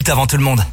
Avant tout le monde.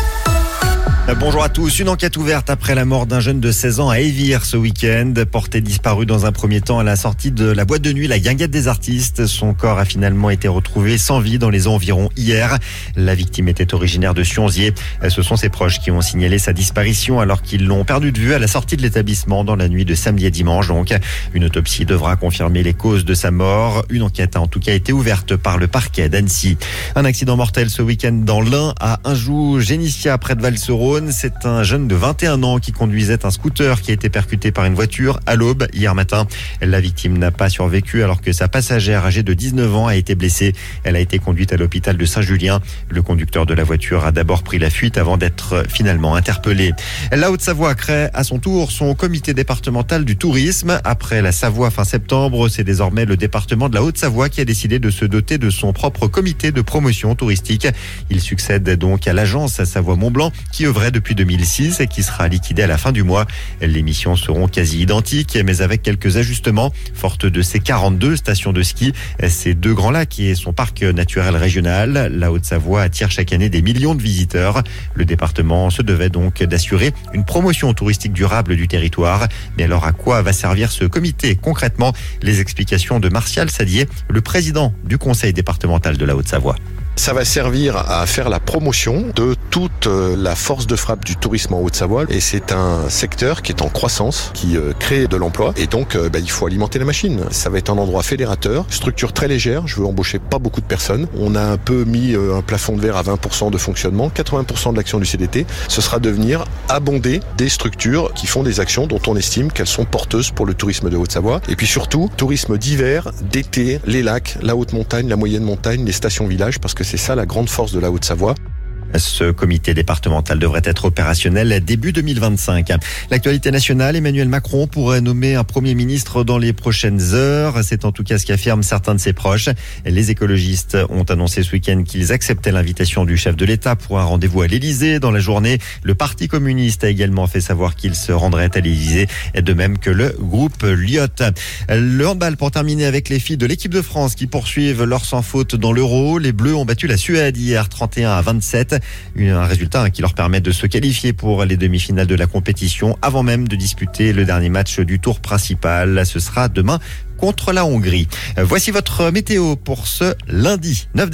Bonjour à tous. Une enquête ouverte après la mort d'un jeune de 16 ans à Évire ce week-end. Porté disparu dans un premier temps à la sortie de la boîte de nuit La Guinguette des Artistes. Son corps a finalement été retrouvé sans vie dans les environs hier. La victime était originaire de Sionzier. Ce sont ses proches qui ont signalé sa disparition alors qu'ils l'ont perdu de vue à la sortie de l'établissement dans la nuit de samedi à dimanche. Donc, une autopsie devra confirmer les causes de sa mort. Une enquête a en tout cas été ouverte par le parquet d'Annecy. Un accident mortel ce week-end dans l'Ain à Anjou-Génissia près de Val-Seronne. C'est un jeune de 21 ans qui conduisait un scooter qui a été percuté par une voiture à l'aube hier matin. La victime n'a pas survécu alors que sa passagère âgée de 19 ans a été blessée. Elle a été conduite à l'hôpital de Saint-Julien. Le conducteur de la voiture a d'abord pris la fuite avant d'être finalement interpellé. La Haute-Savoie crée à son tour son comité départemental du tourisme. Après la Savoie fin septembre, c'est désormais le département de la Haute-Savoie qui a décidé de se doter de son propre comité de promotion touristique. Il succède donc à l'agence Savoie-Mont-Blanc qui œuvrait depuis 2006 et qui sera liquidée à la fin du mois. Les missions seront quasi identiques, mais avec quelques ajustements. Forte de ses 42 stations de ski, ses deux grands lacs et son parc naturel régional, la Haute-Savoie attire chaque année des millions de visiteurs. Le département se devait donc d'assurer une promotion touristique durable du territoire. Mais alors à quoi va servir ce comité concrètement? Les explications de Martial Sadier, le président du conseil départemental de la Haute-Savoie. Ça va servir à faire la promotion de toute la force de frappe du tourisme en Haute-Savoie. Et c'est un secteur qui est en croissance, qui crée de l'emploi. Et donc, il faut alimenter la machine. Ça va être un endroit fédérateur, structure très légère. Je veux embaucher pas beaucoup de personnes. On a un peu mis un plafond de verre à 20% de fonctionnement, 80% de l'action du CDT. Ce sera de venir abonder des structures qui font des actions dont on estime qu'elles sont porteuses pour le tourisme de Haute-Savoie. Et puis surtout, tourisme d'hiver, d'été, les lacs, la haute montagne, la moyenne montagne, les stations-villages, parce que c'est ça la grande force de la Haute-Savoie. Ce comité départemental devrait être opérationnel début 2025. L'actualité nationale, Emmanuel Macron pourrait nommer un Premier ministre dans les prochaines heures. C'est en tout cas ce qu'affirment certains de ses proches. Les écologistes ont annoncé ce week-end qu'ils acceptaient l'invitation du chef de l'État pour un rendez-vous à l'Élysée dans la journée. Le Parti communiste a également fait savoir qu'il se rendrait à l'Élysée, de même que le groupe Lyot. Le handball pour terminer avec les filles de l'équipe de France qui poursuivent leur sans faute dans l'Euro. Les Bleus ont battu la Suède hier 31-27. Un résultat qui leur permet de se qualifier pour les demi-finales de la compétition avant même de disputer le dernier match du tour principal. Ce sera demain contre la Hongrie. Voici votre météo pour ce lundi 9